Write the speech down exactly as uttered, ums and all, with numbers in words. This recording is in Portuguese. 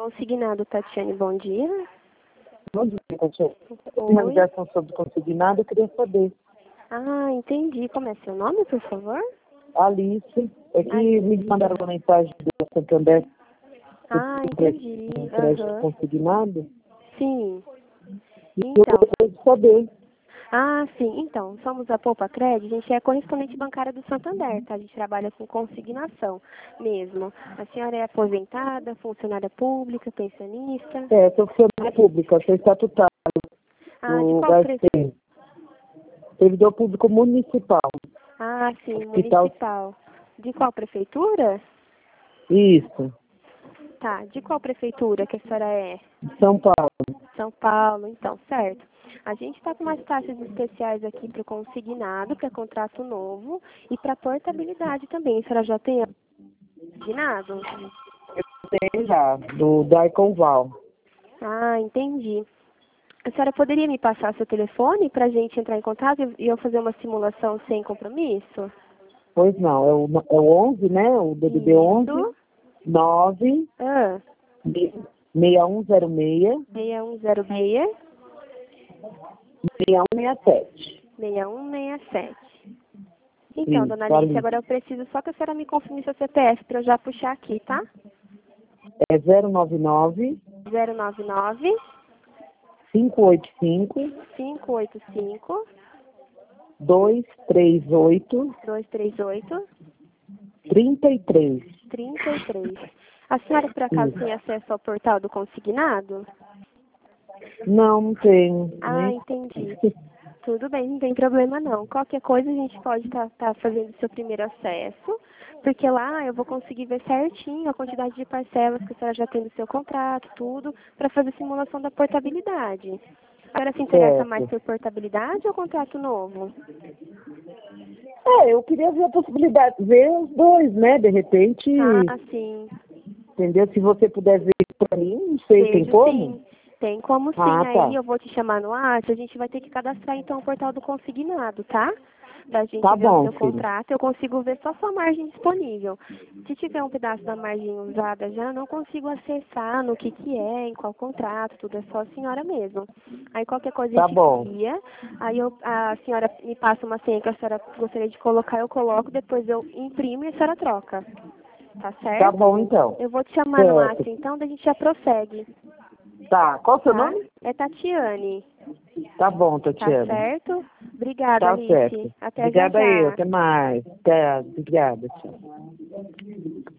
Consignado, Tatiane, bom dia. Bom dia, Tatiane. Oi. Uma ligação sobre consignado, eu queria saber. Ah, entendi. Como é seu nome, por favor? Alice, é que Alice. me mandaram uma mensagem do Santander. Ah, entendi. Um crédito Aham. consignado. Sim. E Então. eu gostaria de saber. Ah, sim. Então, somos a Poupa Cred, a gente é correspondente bancária do Santander, tá? A gente trabalha com consignação mesmo. A senhora é aposentada, funcionária pública, pensionista? É, sou funcionária pública, sou estatutário Ah, de do qual pre... Garcês. Servidor público municipal. Ah, sim, Hospital. municipal. De qual prefeitura? Isso, Tá, de qual prefeitura que a senhora é? de São Paulo. São Paulo, então, certo. A gente está com umas taxas especiais aqui para o consignado, para contrato novo, e para portabilidade também. A senhora já tem consignado? Tem já, do Daiconval. Ah, entendi. A senhora poderia me passar seu telefone para a gente entrar em contato e eu fazer uma simulação sem compromisso? Pois não, é o, é o onze, né? O D D D onze, Isso. nove, Ah, seis um zero seis, seis um zero seis, seis um seis sete. seis um seis sete. Então, Isso, dona Alice, ali. agora eu preciso só que a senhora me confirme seu C P F para eu já puxar aqui, tá? É zero nove nove, zero nove nove, cinco oito cinco, cinco oito cinco, dois três oito, dois três oito, trinta e três. trinta e três. A senhora, por acaso, Isso. tem acesso ao portal do consignado? Não, não tenho. Ah, Nem... entendi. Tudo bem, não tem problema não. Qualquer coisa a gente pode estar tá, tá fazendo seu primeiro acesso, porque lá eu vou conseguir ver certinho a quantidade de parcelas que a senhora já tem do seu contrato, tudo, para fazer simulação da portabilidade. A senhora se interessa mais Certo. por portabilidade ou contrato novo? É, eu queria ver a possibilidade, ver os dois, né? De repente, Ah, sim. entendeu? Se você puder ver pra mim, não sei, tem Vejo como? sim. Tem como sim. Ah, Aí tá. eu vou te chamar no WhatsApp, a gente vai ter que cadastrar então o portal do consignado, tá? Da gente Tá ver o bom, seu filho. contrato, eu consigo ver só sua margem disponível. Se tiver um pedaço da margem usada já, eu não consigo acessar no que que é, em qual contrato, tudo é só a senhora mesmo. Aí qualquer coisa a Tá gente bom. cria, aí eu, a senhora me passa uma senha que a senhora gostaria de colocar, eu coloco, depois eu imprimo e a senhora troca. Tá certo? Tá bom, então. Eu vou te chamar no Certo. WhatsApp então, daí a gente já prossegue. Tá. Qual o seu Tá? nome? É Tatiane. Tá bom, Tá Tatiana. certo? Obrigada, Tá certo. Alice. Até já Obrigada eu. já. Até mais. Até. Obrigada. Tchau.